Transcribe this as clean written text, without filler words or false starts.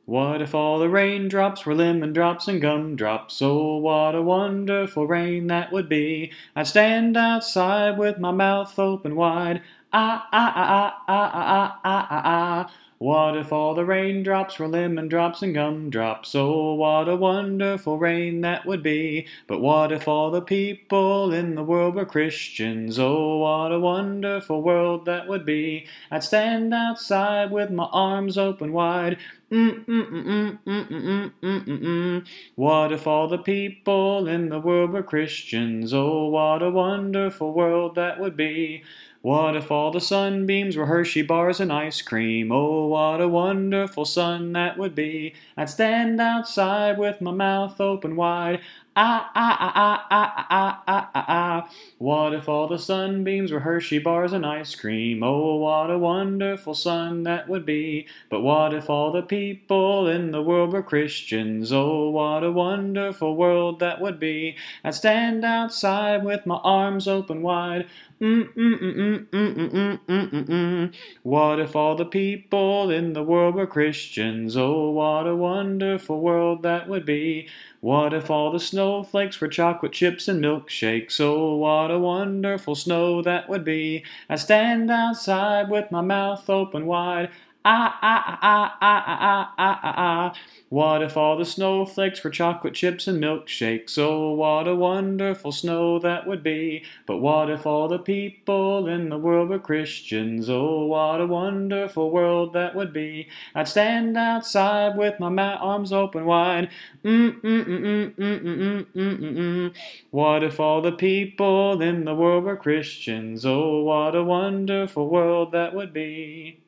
What if all the raindrops were lemon drops and gumdrops? Oh, what a wonderful rain that would be. I'd stand outside with my mouth open wide. Ah, ah, ah, ah, ah, ah, ah, ah, ah. What if all the raindrops were lemon drops and gumdrops? Oh, what a wonderful rain that would be. But what if all the people in the world were Christians? Oh, what a wonderful world that would be. I'd stand outside with my arms open wide. What if all the people in the world were Christians? Oh, what a wonderful world that would be. What if all the sunbeams were Hershey bars and ice cream? Oh, what a wonderful sun that would be. I'd stand outside with my mouth open wide. Ah, ah, ah, ah, ah, ah, ah, ah, ah. What if all the sunbeams were Hershey bars and ice cream? Oh, what a wonderful sun that would be. But what if all the people in the world were Christians? Oh, what a wonderful world that would be. I'd stand outside with my arms open wide. What if all the people in the world were Christians? Oh, what a wonderful world that would be. What if all the snowflakes were chocolate chips and milkshakes? Oh, what a wonderful snow that would be. I stand outside with my mouth open wide. Ah, ah, ah, ah, ah, ah, ah, ah, ah. What if all the snowflakes were chocolate chips and milkshakes? Oh, what a wonderful snow that would be. But what if all the people in the world were Christians? Oh, what a wonderful world that would be. I'd stand outside with my arms open wide. What if all the people in the world were Christians? Oh, what a wonderful world that would be.